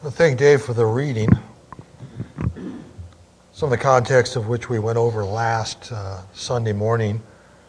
Thank Dave for the reading, some of the context of which we went over last Sunday morning.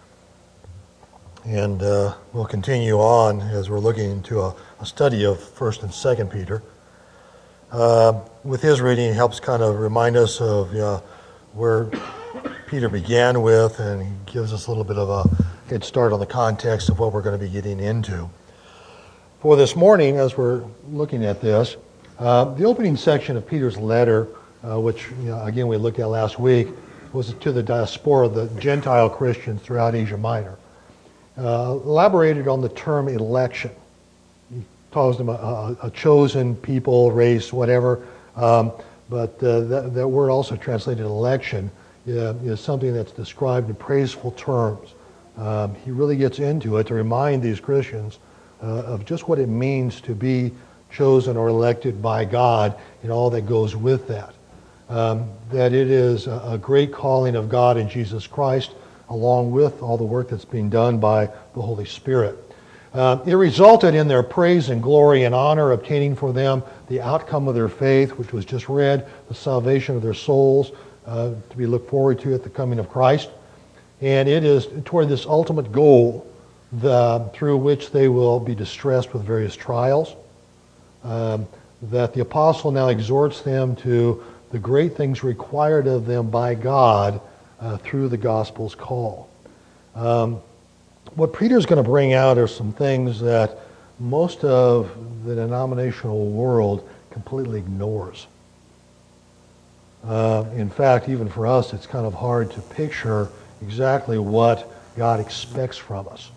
And we'll continue on as we're looking into a study of 1st and 2nd Peter. With his reading, he helps kind of remind us of where Peter began with, and he gives us a little bit of a head start on the context of what we're going to be getting into. For this morning, as we're looking at this, the opening section of Peter's letter, which again we looked at last week, was to the diaspora, the Gentile Christians throughout Asia Minor. Elaborated on the term election. He calls them a chosen people, race, whatever. But that word also translated election is something that's described in praiseful terms. He really gets into it to remind these Christians of just what it means to be chosen or elected by God and all that goes with that. That it is a great calling of God in Jesus Christ, along with all the work that's being done by the Holy Spirit. It resulted in their praise and glory and honor, obtaining for them the outcome of their faith, which was just read, the salvation of their souls, to be looked forward to at the coming of Christ. And it is toward this ultimate goal through which they will be distressed with various trials, that the apostle now exhorts them to the great things required of them by God through the gospel's call. What Peter's going to bring out are some things that most of the denominational world completely ignores. In fact, even for us, it's kind of hard to picture exactly what God expects from us.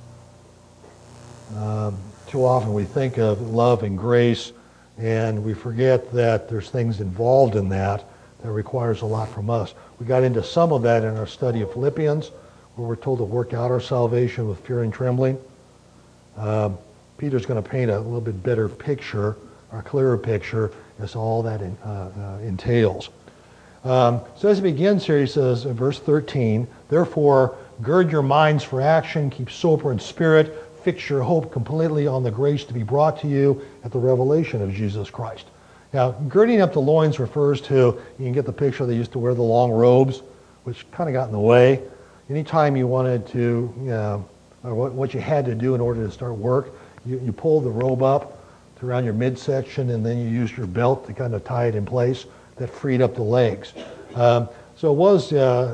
Too often we think of love and grace, and we forget that there's things involved in that requires a lot from us. We got into some of that in our study of Philippians, where we're told to work out our salvation with fear and trembling. Peter's going to paint a little bit better picture, or a clearer picture, as all that entails. So as he begins here, he says in verse 13, "Therefore, gird your minds for action, keep sober in spirit, fix your hope completely on the grace to be brought to you at the revelation of Jesus Christ." Now, girding up the loins refers to, you can get the picture, they used to wear the long robes, which kind of got in the way. Anytime you wanted to, or what you had to do in order to start work, you pulled the robe up to around your midsection, and then you used your belt to kind of tie it in place. That freed up the legs. So it was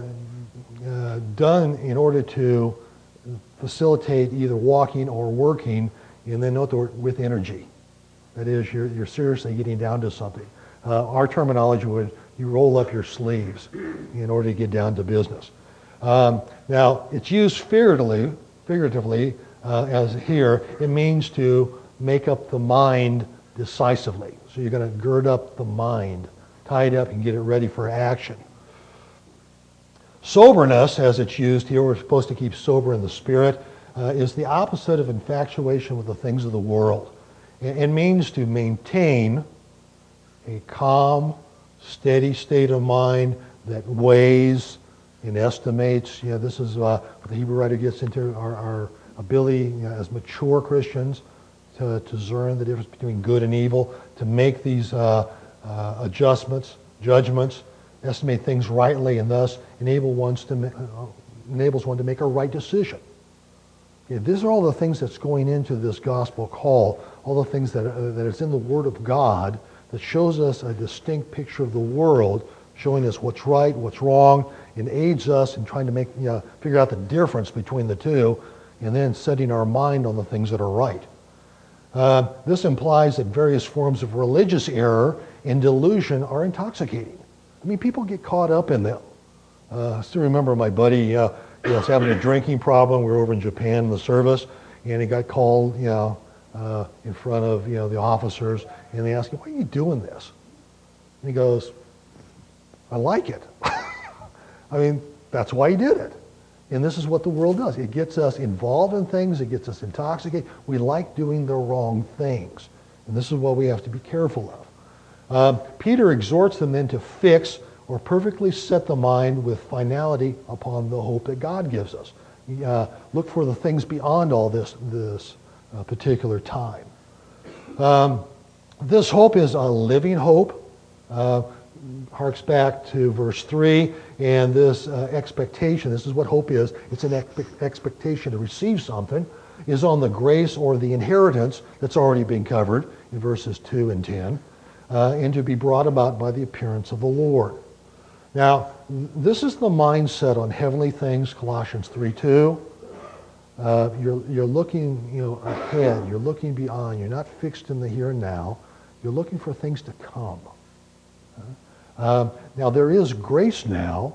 done in order to facilitate either walking or working, and then with energy. That is, you're seriously getting down to something. Our terminology would, you roll up your sleeves in order to get down to business. Now, it's used figuratively as here. It means to make up the mind decisively. So you're going to gird up the mind, tie it up and get it ready for action. Soberness, as it's used here, we're supposed to keep sober in the spirit, is the opposite of infatuation with the things of the world. It means to maintain a calm, steady state of mind that weighs and estimates. This is what the Hebrew writer gets into, our ability as mature Christians to discern the difference between good and evil, to make these adjustments, judgments, estimate things rightly, and thus enables one to make a right decision. These are all the things that's going into this gospel call, all the things that is in the Word of God that shows us a distinct picture of the world, showing us what's right, what's wrong, and aids us in trying to figure out the difference between the two, and then setting our mind on the things that are right. This implies that various forms of religious error and delusion are intoxicating. I mean, people get caught up in them. I still remember my buddy, he was having a drinking problem. We were over in Japan in the service, and he got called, in front of, the officers, and they asked him, "Why are you doing this?" And he goes, "I like it." I mean, that's why he did it. And this is what the world does. It gets us involved in things. It gets us intoxicated. We like doing the wrong things. And this is what we have to be careful of. Peter exhorts them then to fix or perfectly set the mind with finality upon the hope that God gives us. Look for the things beyond all this particular time. This hope is a living hope. Harks back to verse 3, and this expectation, this is what hope is. It's an expectation to receive something, is on the grace or the inheritance that's already been covered in verses 2 and 10, and to be brought about by the appearance of the Lord. Now, this is the mindset on heavenly things, Colossians 3:2. You're looking ahead, you're looking beyond, you're not fixed in the here and now, you're looking for things to come. Now, there is grace now,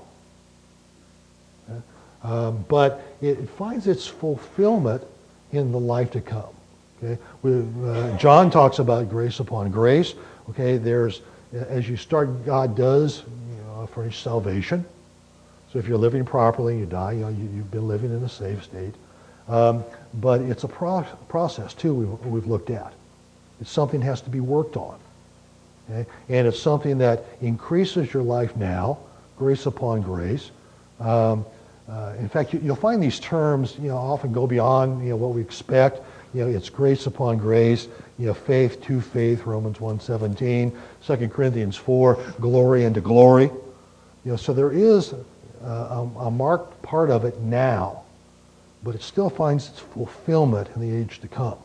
but it finds its fulfillment in the life to come. Okay, John talks about grace upon grace. Okay, as you start, God does furnish salvation. So if you're living properly, you die. You've been living in a safe state. But it's a process too. We've looked at. It's something that has to be worked on. Okay? And it's something that increases your life now, grace upon grace. In fact, you'll find these terms, often go beyond, what we expect. It's grace upon grace, faith to faith, Romans 1:17, 2 Corinthians 4, glory into glory. So there is a marked part of it now, but it still finds its fulfillment in the age to come.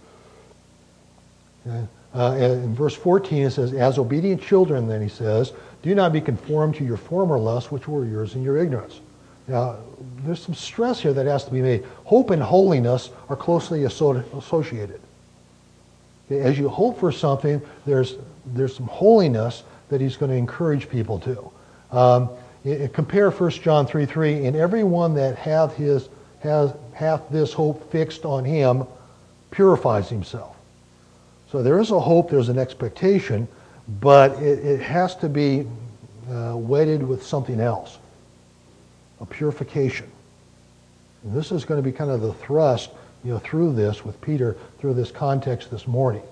Okay? In verse 14 it says, as obedient children, then he says, do not be conformed to your former lusts, which were yours in your ignorance. Now, there's some stress here that has to be made. Hope and holiness are closely associated. Okay, as you hope for something, there's some holiness that he's going to encourage people to. Compare 1 John 3:3, and everyone that hath this hope fixed on him purifies himself. So there is a hope, there's an expectation, but it has to be wedded with something else, a purification. And this is going to be kind of the thrust, through this with Peter, through this context this morning.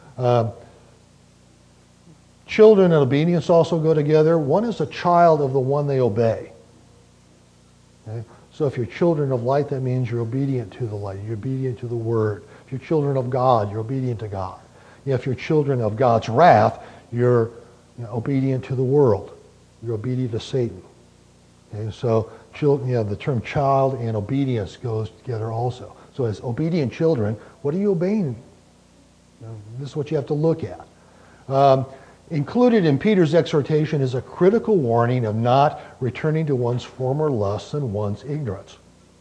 Children and obedience also go together. One is a child of the one they obey. Okay? So if you're children of light, that means you're obedient to the light. You're obedient to the Word. If you're children of God, you're obedient to God. If you're children of God's wrath, you're obedient to the world. You're obedient to Satan. Okay? So the term child and obedience goes together also. So as obedient children, what are you obeying? This is what you have to look at. Included in Peter's exhortation is a critical warning of not returning to one's former lusts and one's ignorance.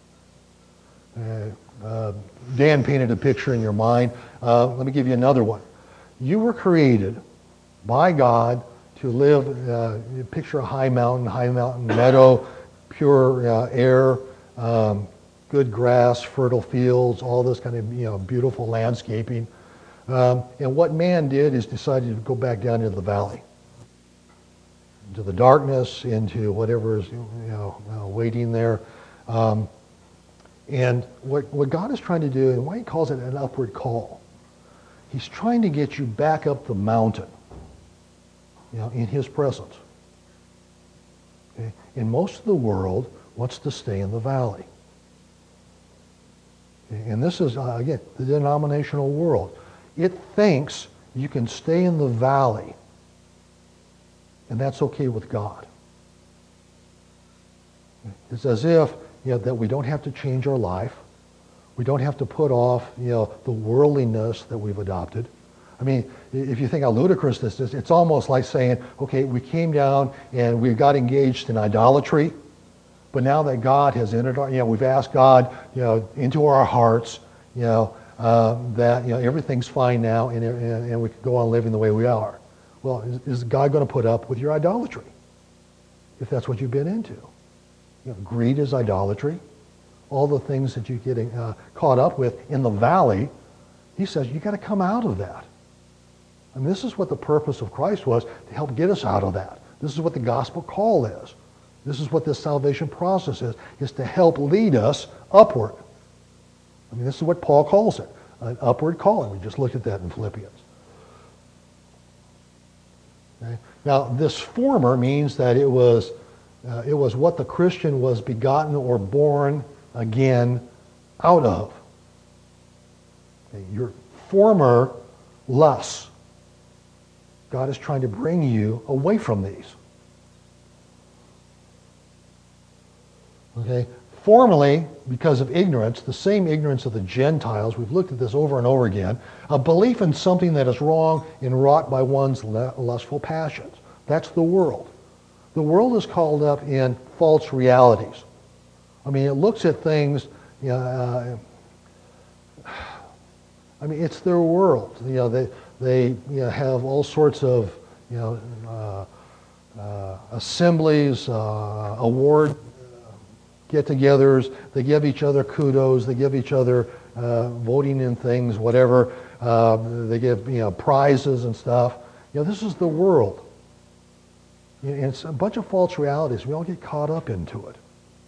Dan painted a picture in your mind. Let me give you another one. You were created by God to live, picture a high mountain meadow, pure air, good grass, fertile fields, all this kind of beautiful landscaping. And what man did is decided to go back down into the valley, into the darkness, into whatever is waiting there. And what God is trying to do, and why he calls it an upward call, he's trying to get you back up the mountain, in his presence. Okay? And most of the world wants to stay in the valley. Okay? And this is, again, the denominational world. It thinks you can stay in the valley, and that's okay with God. It's as if that we don't have to change our life. We don't have to put off the worldliness that we've adopted. I mean, if you think how ludicrous this is, it's almost like saying, okay, we came down and we got engaged in idolatry, but now that God has entered we've asked God into our hearts, that everything's fine now, and we can go on living the way we are. Well, is God going to put up with your idolatry if that's what you've been into? Greed is idolatry. All the things that you get caught up with in the valley, he says you got to come out of that. And this is what the purpose of Christ was, to help get us out of that. This is what the gospel call is. This is what this salvation process is to help lead us upward. I mean, this is what Paul calls it, an upward calling. We just looked at that in Philippians. Okay? Now, this former means that it was what the Christian was begotten or born again out of. Okay? Your former lusts, God is trying to bring you away from these. Okay? Formerly, because of ignorance, the same ignorance of the Gentiles, we've looked at this over and over again, a belief in something that is wrong and wrought by one's lustful passions. That's the world. The world is called up in false realities. I mean, it looks at things, it's their world. They have all sorts of, assemblies, award get-togethers. They give each other kudos. They give each other voting in things, whatever. They give prizes and stuff. This is the world. And it's a bunch of false realities. We all get caught up into it.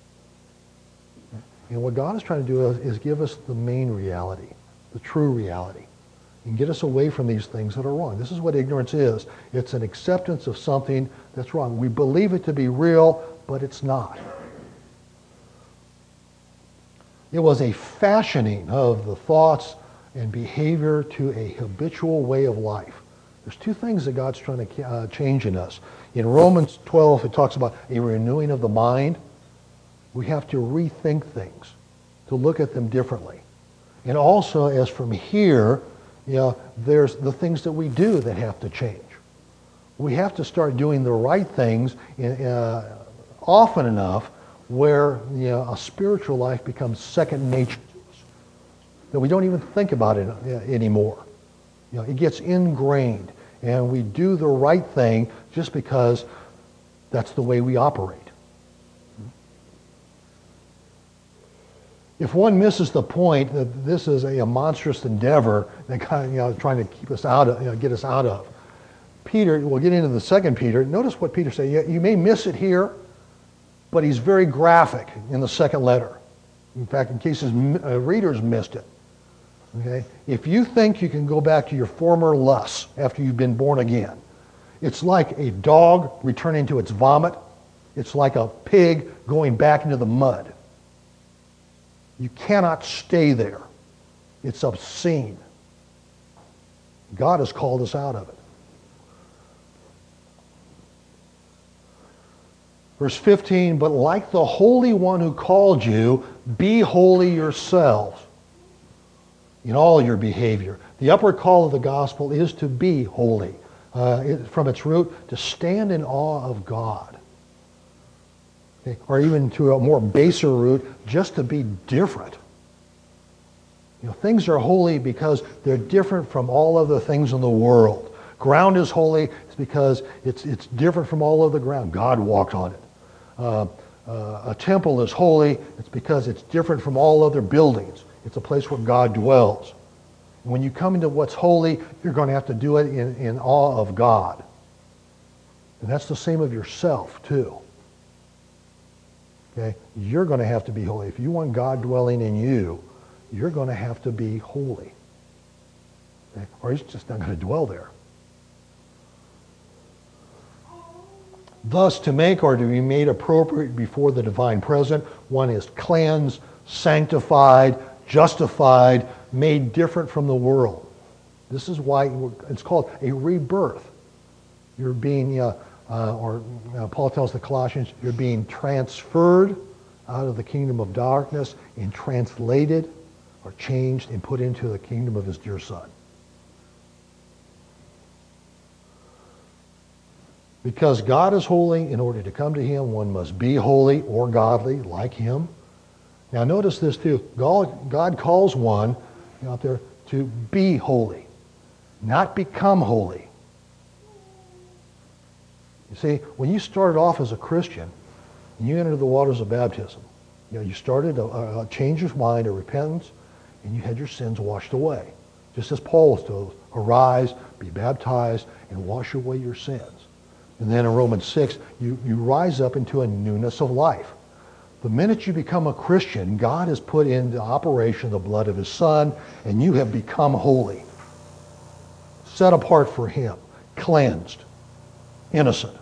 And what God is trying to do is give us the main reality, the true reality, and get us away from these things that are wrong. This is what ignorance is. It's an acceptance of something that's wrong. We believe it to be real, but it's not. It was a fashioning of the thoughts and behavior to a habitual way of life. There's two things that God's trying to change in us. In Romans 12, it talks about a renewing of the mind. We have to rethink things, to look at them differently. And also, as from here, there's the things that we do that have to change. We have to start doing the right things often enough where a spiritual life becomes second nature to us, that we don't even think about it anymore. It gets ingrained, and we do the right thing just because that's the way we operate. If one misses the point that this is a monstrous endeavor that kind of trying to keep us out of, get us out of, Peter, we'll get into the second Peter. Notice what Peter said. You may miss it here, but he's very graphic in the second letter. In fact, in case his readers missed it. Okay? If you think you can go back to your former lusts after you've been born again, it's like a dog returning to its vomit. It's like a pig going back into the mud. You cannot stay there. It's obscene. God has called us out of it. Verse 15, but like the Holy One who called you, be holy yourselves in all your behavior. The upward call of the gospel is to be holy. From its root, to stand in awe of God. Okay? Or even to a more baser root, just to be different. Things are holy because they're different from all other things in the world. Ground is holy because it's different from all other ground. God walked on it. A temple is holy. It's because it's different from all other buildings. It's a place where God dwells. When you come into what's holy, you're going to have to do it in awe of God. And that's the same of yourself, too. Okay? You're going to have to be holy. If you want God dwelling in you, you're going to have to be holy. Okay? Or he's just not going to dwell there. Thus, to make or to be made appropriate before the divine presence, one is cleansed, sanctified, justified, made different from the world. This is why it's called a rebirth. You're being, Paul tells the Colossians, you're being transferred out of the kingdom of darkness and translated or changed and put into the kingdom of his dear Son. Because God is holy, in order to come to him, one must be holy or godly like him. Now notice this too. God calls one out there to be holy, not become holy. You see, when you started off as a Christian, and you entered the waters of baptism, you started a change of mind, a repentance, and you had your sins washed away. Just as Paul was told, arise, be baptized, and wash away your sins. And then in Romans 6, you rise up into a newness of life. The minute you become a Christian, God has put into operation the blood of his Son, and you have become holy. Set apart for him, cleansed, innocent.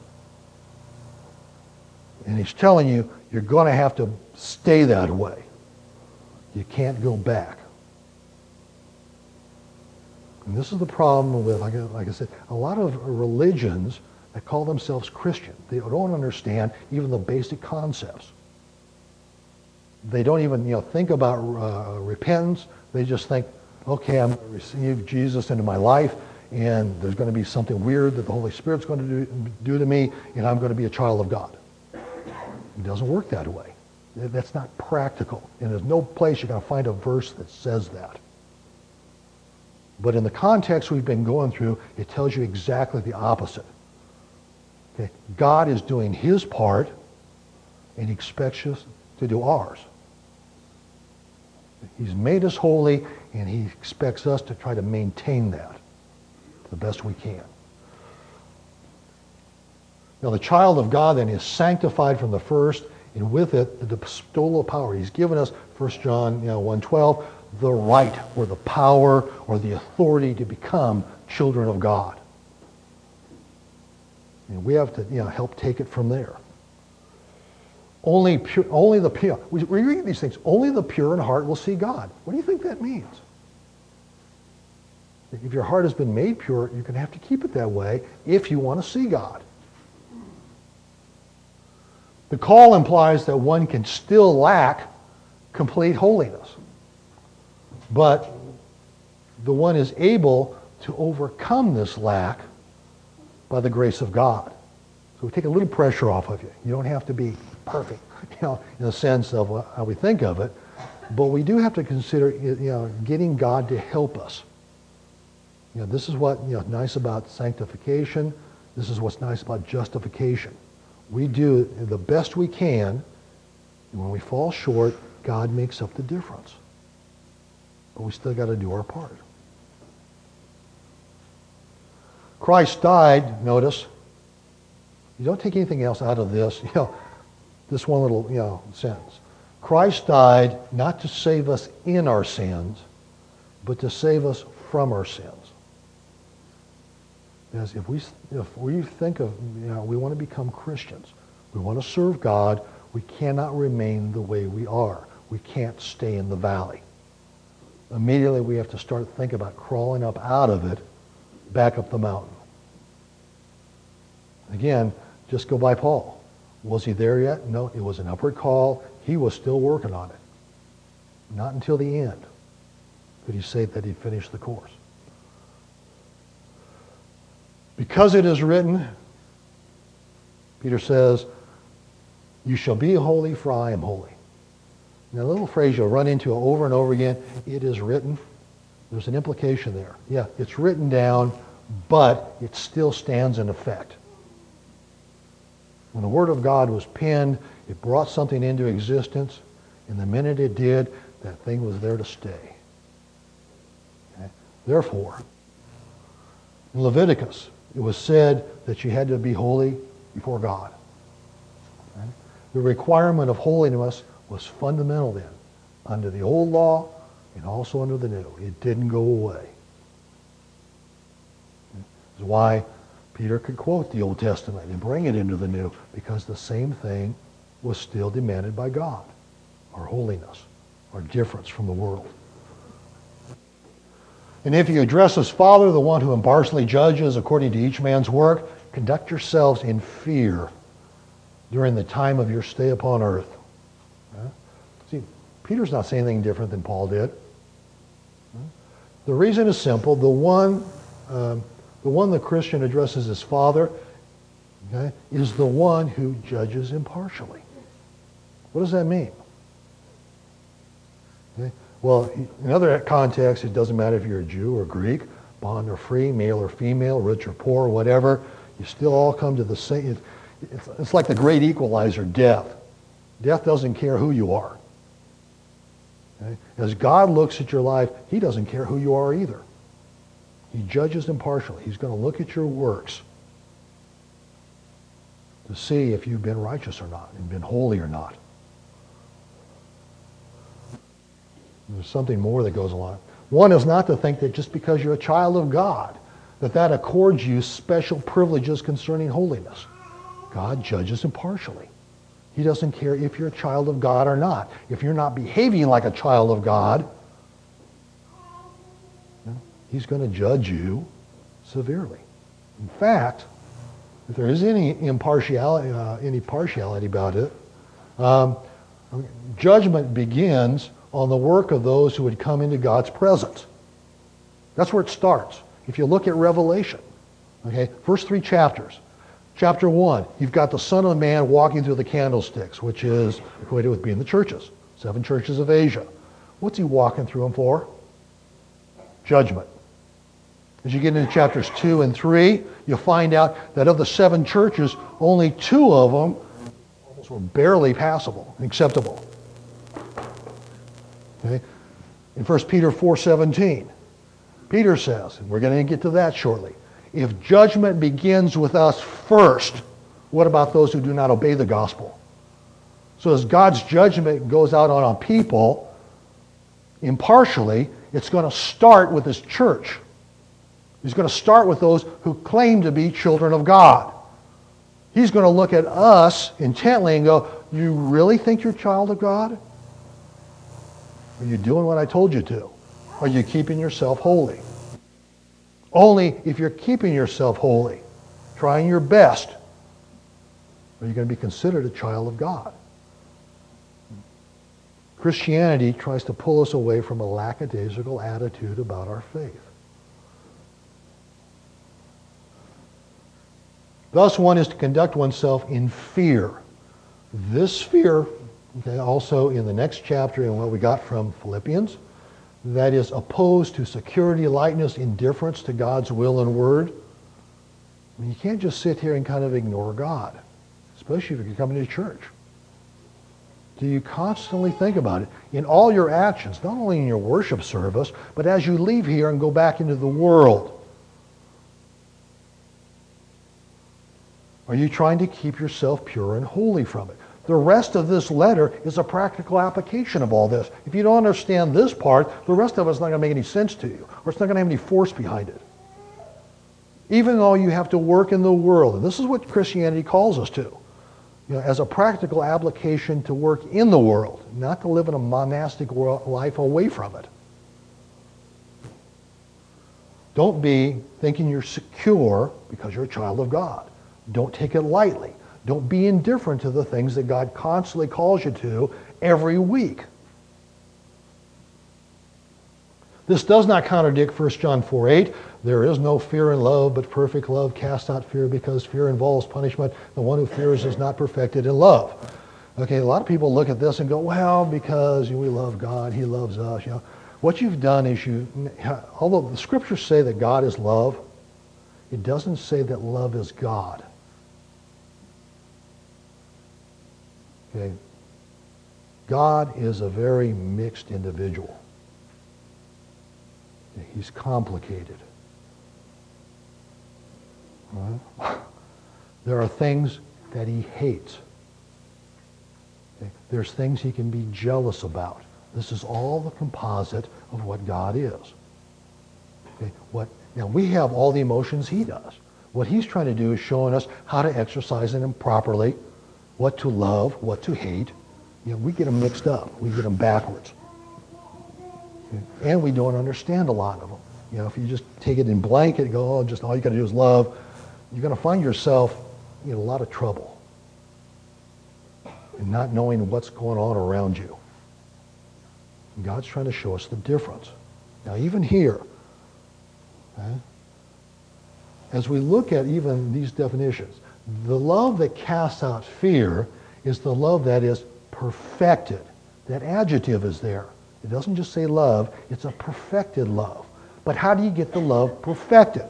And he's telling you, you're going to have to stay that way. You can't go back. And this is the problem with, like I said, a lot of religions that call themselves Christian. They don't understand even the basic concepts. They don't even think about repentance. They just think, okay, I'm going to receive Jesus into my life, and there's going to be something weird that the Holy Spirit's going to do to me, and I'm going to be a child of God. It doesn't work that way. That's not practical. And there's no place you're going to find a verse that says that. But in the context we've been going through, it tells you exactly the opposite. Okay? God is doing his part, and he expects us to do ours. He's made us holy, and he expects us to try to maintain that the best we can. Now, the child of God then is sanctified from the first, and with it, the bestowal of power. He's given us, 1 John 1:12, the right or the power or the authority to become children of God. And we have to help take it from there. Only the pure. We read these things. Only the pure in heart will see God. What do you think that means? If your heart has been made pure, you're going to have to keep it that way if you want to see God. The call implies that one can still lack complete holiness, but the one is able to overcome this lack by the grace of God. So we take a little pressure off of you. You don't have to be perfect, in the sense of how we think of it, but we do have to consider, getting God to help us. This is what nice about sanctification. This is what's nice about justification. We do the best we can, and when we fall short, God makes up the difference. But we still got to do our part. Christ died, notice. You don't take anything else out of this, this one little, sentence. Christ died not to save us in our sins, but to save us from our sins. Because if we think of, we want to become Christians, we want to serve God, we cannot remain the way we are. We can't stay in the valley. Immediately we have to start thinking about crawling up out of it, back up the mountain. Again, just go by Paul. Was he there yet? No, it was an upward call. He was still working on it. Not until the end could he say that he finished the course. Because it is written, Peter says, you shall be holy, for I am holy. Now, a little phrase you'll run into over and over again, it is written. There's an implication there. Yeah, it's written down, but it still stands in effect. When the Word of God was penned, it brought something into existence, and the minute it did, that thing was there to stay. Okay? Therefore, in Leviticus, it was said that you had to be holy before God. Okay? The requirement of holiness was fundamental then, under the old law and also under the new. It didn't go away. This is why Peter could quote the Old Testament and bring it into the New, because the same thing was still demanded by God. Our holiness, our difference from the world. And if you address as Father, the one who impartially judges according to each man's work, conduct yourselves in fear during the time of your stay upon earth. See, Peter's not saying anything different than Paul did. The reason is simple. The one the Christian addresses as Father, okay, is the one who judges impartially. What does that mean? Okay. Well, in other contexts, it doesn't matter if you're a Jew or Greek, bond or free, male or female, rich or poor, whatever. You still all come to the same. It's like the great equalizer, death. Death doesn't care who you are. Okay. As God looks at your life, he doesn't care who you are either. He judges impartially. He's going to look at your works to see if you've been righteous or not and been holy or not. There's something more that goes along. One is not to think that just because you're a child of God, that accords you special privileges concerning holiness. God judges impartially. He doesn't care if you're a child of God or not. If you're not behaving like a child of God, He's going to judge you severely. In fact, if there is any partiality about it, judgment begins on the work of those who would come into God's presence. That's where it starts. If you look at Revelation, okay, first 3 chapters. Chapter 1, you've got the Son of Man walking through the candlesticks, which is equated with being the churches, 7 churches of Asia. What's he walking through them for? Judgment. As you get into chapters 2 and 3, you'll find out that of the 7 churches, only 2 of them almost were barely passable and acceptable. Okay? In 1 Peter 4:17, Peter says, and we're going to get to that shortly, if judgment begins with us first, what about those who do not obey the gospel? So as God's judgment goes out on people impartially, it's going to start with His church. He's going to start with those who claim to be children of God. He's going to look at us intently and go, you really think you're a child of God? Are you doing what I told you to? Are you keeping yourself holy? Only if you're keeping yourself holy, trying your best, are you going to be considered a child of God. Christianity tries to pull us away from a lackadaisical attitude about our faith. Thus, one is to conduct oneself in fear. This fear, okay, also in the next chapter and what we got from Philippians, that is opposed to security, lightness, indifference to God's will and word. I mean, you can't just sit here and kind of ignore God, especially if you're coming to church. Do you constantly think about it in all your actions, not only in your worship service, but as you leave here and go back into the world? Are you trying to keep yourself pure and holy from it? The rest of this letter is a practical application of all this. If you don't understand this part, the rest of it's not going to make any sense to you, or it's not going to have any force behind it. Even though you have to work in the world, and this is what Christianity calls us to, as a practical application to work in the world, not to live in a monastic life away from it. Don't be thinking you're secure because you're a child of God. Don't take it lightly. Don't be indifferent to the things that God constantly calls you to every week. This does not contradict 1 John 4:8. There is no fear in love, but perfect love casts out fear, because fear involves punishment. The one who fears is not perfected in love. Okay, a lot of people look at this and go, well, because we love God, He loves us. What you've done is although the scriptures say that God is love, it doesn't say that love is God. Okay. God is a very mixed individual. He's complicated. Right? There are things that He hates. Okay. There's things He can be jealous about. This is all the composite of what God is. Okay. Now we have all the emotions He does. What He's trying to do is showing us how to exercise them properly, what to love, what to hate. We get them mixed up. We get them backwards. Okay. And we don't understand a lot of them. If you just take it in blanket and go, just all you got to do is love, you're going to find yourself in a lot of trouble and not knowing what's going on around you. And God's trying to show us the difference. Now, even here, okay, as we look at even these definitions, the love that casts out fear is the love that is perfected. That adjective is there. It doesn't just say love, it's a perfected love. But how do you get the love perfected?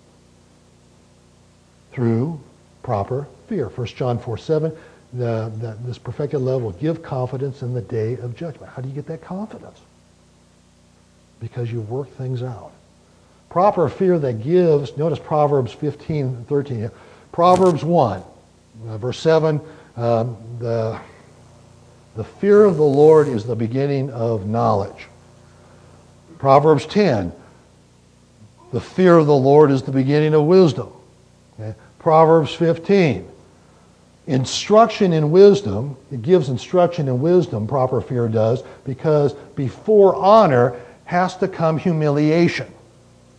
Through proper fear. 1 John 4:7, this perfected love will give confidence in the day of judgment. How do you get that confidence? Because you work things out. Proper fear that gives, notice Proverbs 15:13. Proverbs 1, verse 7, the fear of the Lord is the beginning of knowledge. Proverbs 10, the fear of the Lord is the beginning of wisdom. Okay? Proverbs 15, instruction in wisdom, it gives instruction in wisdom, proper fear does, because before honor has to come humiliation.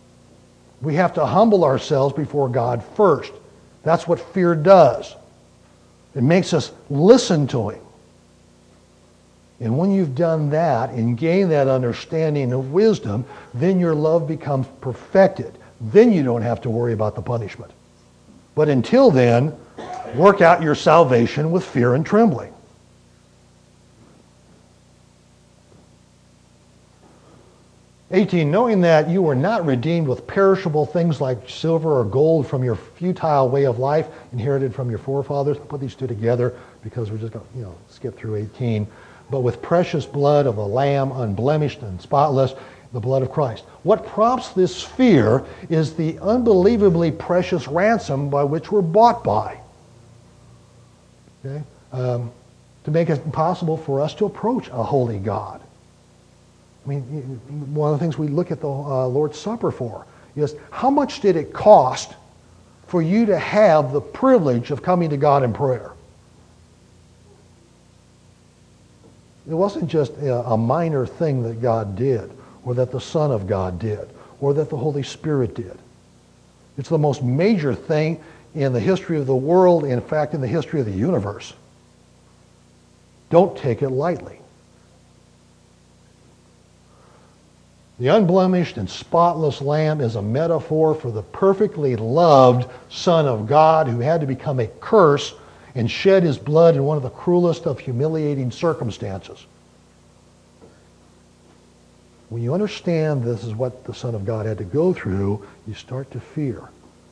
We have to humble ourselves before God first. That's what fear does. It makes us listen to Him. And when you've done that and gained that understanding of wisdom, then your love becomes perfected. Then you don't have to worry about the punishment. But until then, work out your salvation with fear and trembling. Knowing that you were not redeemed with perishable things like silver or gold from your futile way of life inherited from your forefathers. I'll put these two together because we're just going to skip through 18. But with precious blood of a lamb, unblemished and spotless, the blood of Christ. What prompts this fear is the unbelievably precious ransom by which we're bought by. Okay? To make it possible for us to approach a holy God. I mean, one of the things we look at the Lord's Supper for is how much did it cost for you to have the privilege of coming to God in prayer? It wasn't just a minor thing that God did, or that the Son of God did, or that the Holy Spirit did. It's the most major thing in the history of the world, in fact, in the history of the universe. Don't take it lightly. The unblemished and spotless lamb is a metaphor for the perfectly loved Son of God who had to become a curse and shed his blood in one of the cruelest of humiliating circumstances. When you understand this is what the Son of God had to go through, you start to fear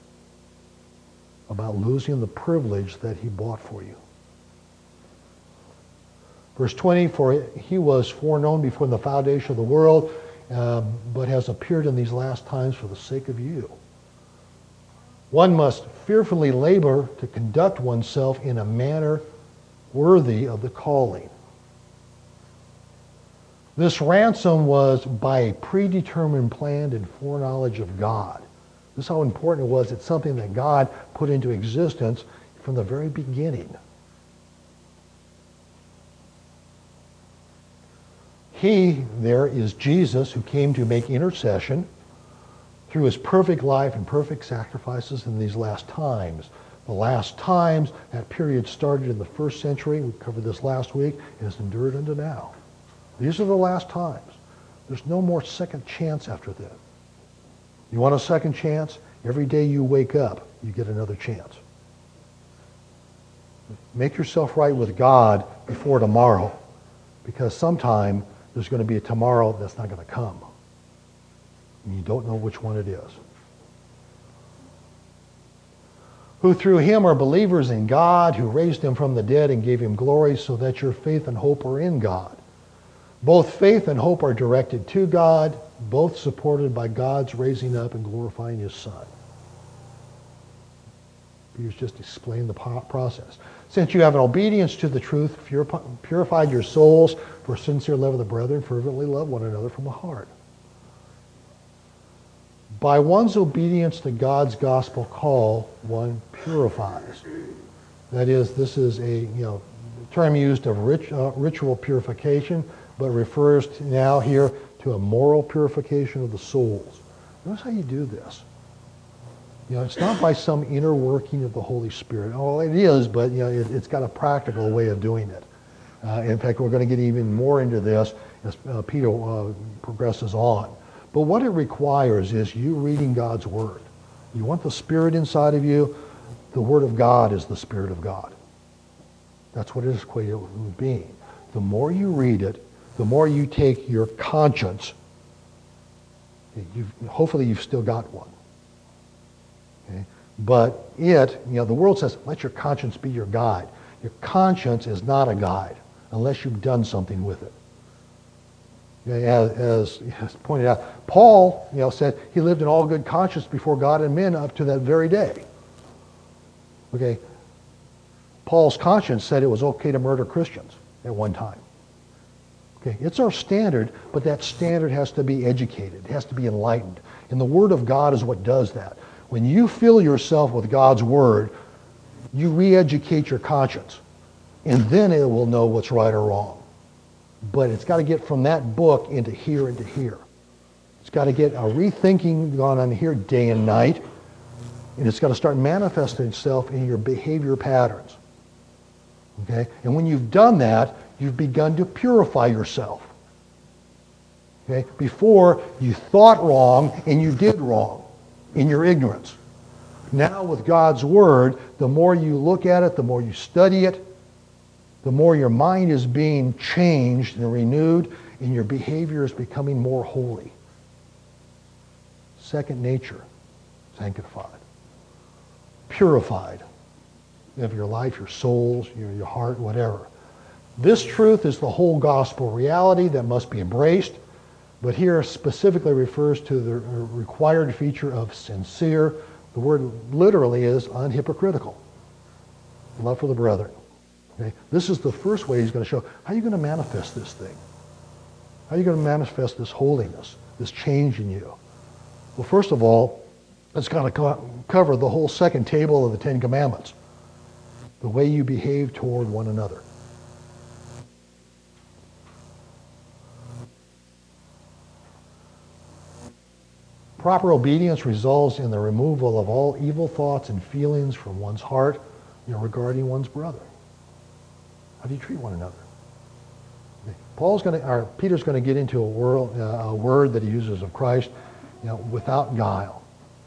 about losing the privilege that He bought for you. Verse 20, for He was foreknown before the foundation of the world, but has appeared in these last times for the sake of you. One must fearfully labor to conduct oneself in a manner worthy of the calling. This ransom was by a predetermined plan and foreknowledge of God. This is how important it was. It's something that God put into existence from the very beginning. He, there, is Jesus, who came to make intercession through His perfect life and perfect sacrifices in these last times. The last times, that period started in the first century. We covered this last week. It has endured unto now. These are the last times. There's no more second chance after that. You want a second chance? Every day you wake up, you get another chance. Make yourself right with God before tomorrow, because sometime there's going to be a tomorrow that's not going to come. And you don't know which one it is. Who through Him are believers in God, who raised Him from the dead and gave Him glory, so that your faith and hope are in God. Both faith and hope are directed to God, both supported by God's raising up and glorifying His Son. Peter's just explained the process. Since you have an obedience to the truth, purified your souls for sincere love of the brethren, fervently love one another from the heart. By one's obedience to God's gospel call, one purifies. That is, this is a term used of ritual purification, but refers to now here to a moral purification of the souls. Notice how you do this. It's not by some inner working of the Holy Spirit. Oh, it is, but it's got a practical way of doing it. In fact, we're going to get even more into this as Peter progresses on. But what it requires is you reading God's Word. You want the Spirit inside of you. The Word of God is the Spirit of God. That's what it is equated with being. The more you read it, the more you take your conscience. Hopefully you've still got one. Okay? But the world says, let your conscience be your guide. Your conscience is not a guide unless you've done something with it. As pointed out, Paul said he lived in all good conscience before God and men up to that very day. Okay, Paul's conscience said it was okay to murder Christians at one time. Okay, it's our standard, but that standard has to be educated. It has to be enlightened. And the Word of God is what does that. When you fill yourself with God's Word, you re-educate your conscience. And then it will know what's right or wrong. But it's got to get from that book into here. It's got to get a rethinking going on here day and night, and it's got to start manifesting itself in your behavior patterns. Okay? And when you've done that, you've begun to purify yourself. Okay? Before, you thought wrong and you did wrong in your ignorance. Now with God's Word, the more you look at it, the more you study it, the more your mind is being changed and renewed, and your behavior is becoming more holy. Second nature, sanctified, purified of your life, your souls, your heart, whatever. This truth is the whole gospel reality that must be embraced, but here specifically refers to the required feature of sincere. The word literally is unhypocritical. Love for the brethren. Okay? This is the first way he's going to show. How are you going to manifest this thing? How are you going to manifest this holiness, this change in you? Well, first of all, it's got to cover the whole second table of the Ten Commandments. The way you behave toward one another. Proper obedience results in the removal of all evil thoughts and feelings from one's heart, regarding one's brother. How do you treat one another? Peter's going to get into a word that he uses of Christ, without guile.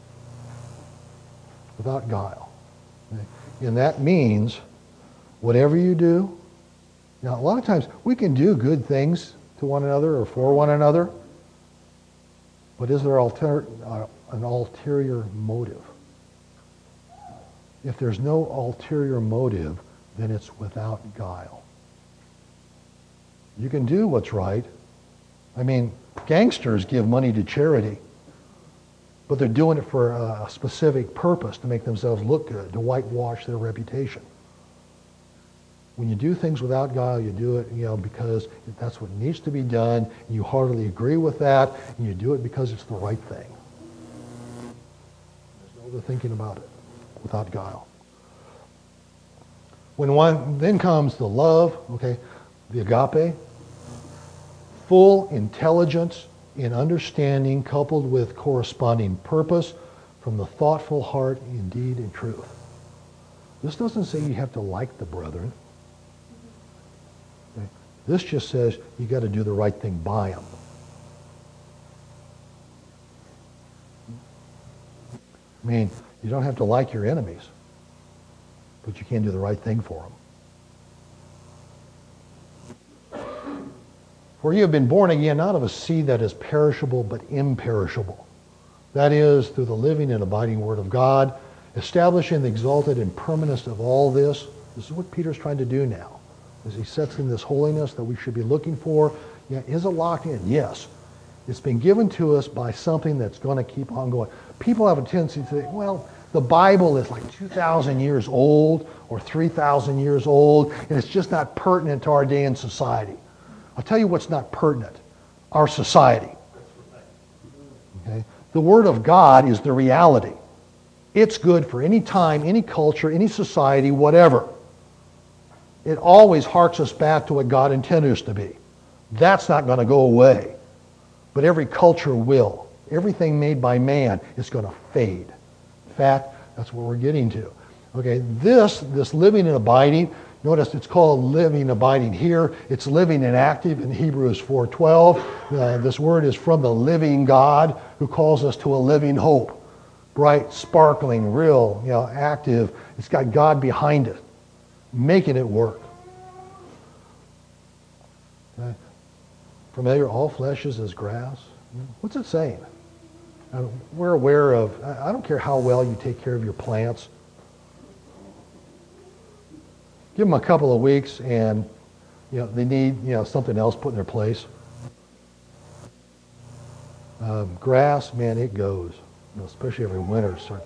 Without guile. And that means whatever you do. Now, a lot of times we can do good things to one another or for one another, but is there an ulterior motive? If there's no ulterior motive, then it's without guile. You can do what's right. I mean, gangsters give money to charity, but they're doing it for a specific purpose, to make themselves look good, to whitewash their reputation. When you do things without guile, you do it, because that's what needs to be done, and you heartily agree with that, and you do it because it's the right thing. There's no other thinking about it, without guile. Then comes the love, the agape, full intelligence in understanding coupled with corresponding purpose from the thoughtful heart in deed and truth. This doesn't say you have to like the brethren. Okay? This just says you got to do the right thing by them. I mean, you don't have to like your enemies, but you can do the right thing for them. For you have been born again, not of a seed that is perishable, but imperishable. That is, through the living and abiding Word of God, establishing the exalted and permanence of all this. This is what Peter's trying to do now, as he sets in this holiness that we should be looking for. Is it locked in? Yes. It's been given to us by something that's going to keep on going. People have a tendency to think, well, the Bible is like 2,000 years old or 3,000 years old, and it's just not pertinent to our day and society. I'll tell you what's not pertinent. Our society. Okay? The Word of God is the reality. It's good for any time, any culture, any society, whatever. It always harks us back to what God intended us to be. That's not going to go away. But every culture will. Everything made by man is going to fade. In fact, that's what we're getting to. Okay, this living and abiding, notice it's called living and abiding here. It's living and active in Hebrews 4:12. This word is from the living God who calls us to a living hope. Bright, sparkling, real, active. It's got God behind it, making it work. Okay. Familiar, all flesh is as grass. What's it saying? We're aware of, I don't care how well you take care of your plants. Give them a couple of weeks and they need something else put in their place. Grass, man, it goes. Especially every winter starts,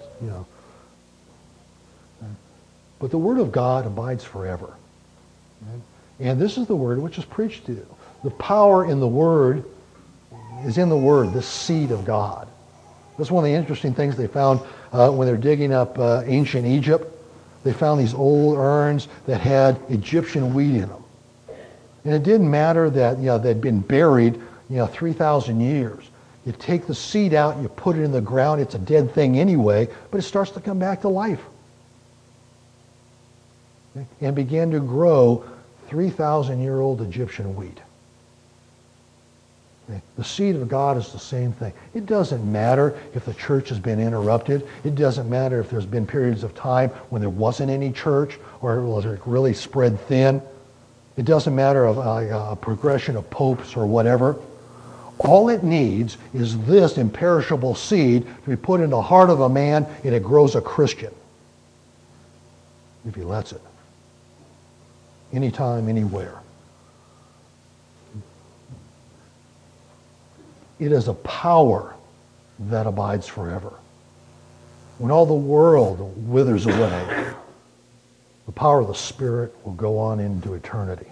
But the Word of God abides forever. And this is the Word which is preached to you. The power in the Word is in the Word, the seed of God. That's one of the interesting things they found when they're digging up ancient Egypt. They found these old urns that had Egyptian wheat in them. And it didn't matter that they'd been buried 3,000 years. You take the seed out and you put it in the ground. It's a dead thing anyway, but it starts to come back to life. Okay? And began to grow 3,000-year-old Egyptian wheat. Okay? The seed of God is the same thing. It doesn't matter if the church has been interrupted. It doesn't matter if there's been periods of time when there wasn't any church or it was really spread thin. It doesn't matter of a progression of popes or whatever. All it needs is this imperishable seed to be put in the heart of a man, and it grows a Christian. If he lets it. Anytime, anywhere. It is a power that abides forever. When all the world withers away, the power of the Spirit will go on into eternity.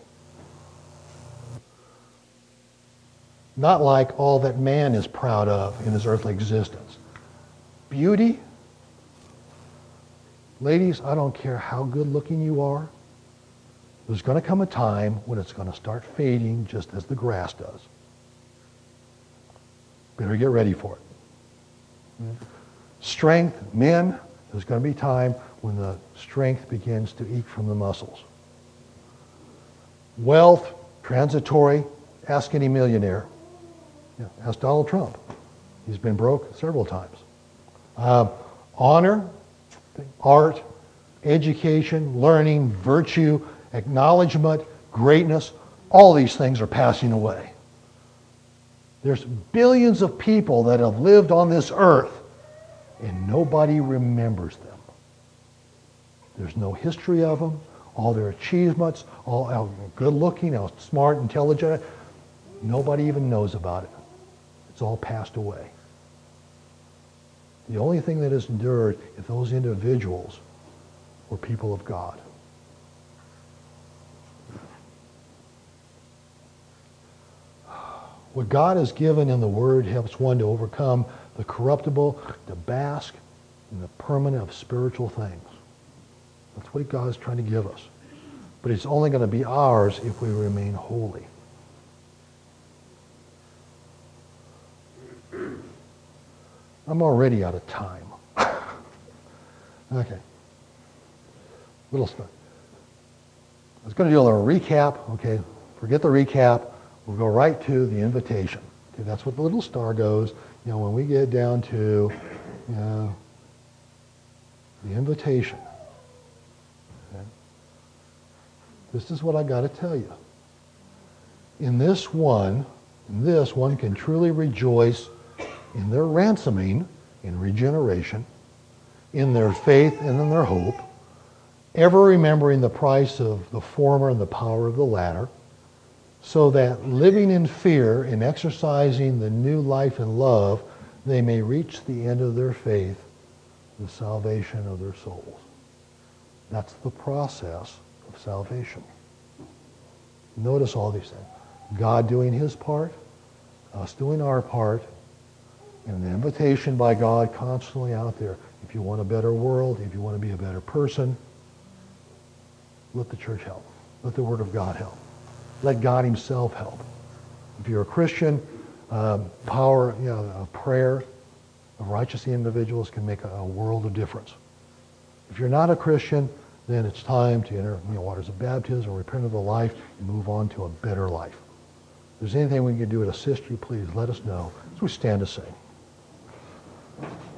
Not like all that man is proud of in his earthly existence. Beauty, ladies, I don't care how good looking you are, there's going to come a time when it's going to start fading just as the grass does. Better get ready for it. Strength, men, there's going to be time when the strength begins to eat from the muscles. Wealth, transitory, ask any millionaire. Yeah, ask Donald Trump. He's been broke several times. Honor, art, education, learning, virtue, acknowledgement, greatness, all these things are passing away. There's billions of people that have lived on this earth and nobody remembers them. There's no history of them. All their achievements, all how good looking, how smart, intelligent, nobody even knows about it. It's all passed away. The only thing that has endured is those individuals were people of God. What God has given in the Word helps one to overcome the corruptible, to bask in the permanent of spiritual things. That's what God is trying to give us. But it's only going to be ours if we remain holy. I'm already out of time. Okay. Little stuff. I was going to do a little recap. Okay. Forget the recap. We'll go right to the invitation. Okay, that's what the little star goes. You know, when we get down to the invitation. Okay. This is what I got to tell you. In this one can truly rejoice in their ransoming, in regeneration, in their faith and in their hope, ever remembering the price of the former and the power of the latter, so that living in fear and exercising the new life and love, they may reach the end of their faith, the salvation of their souls. That's the process of salvation. Notice all these things. God doing his part, us doing our part, and an invitation by God constantly out there. If you want a better world, if you want to be a better person, let the church help. Let the Word of God help. Let God himself help. If you're a Christian, power of prayer of righteous individuals can make a world of difference. If you're not a Christian, then it's time to enter waters of baptism, repent of the life, and move on to a better life. If there's anything we can do to assist you, please let us know as we stand to sing.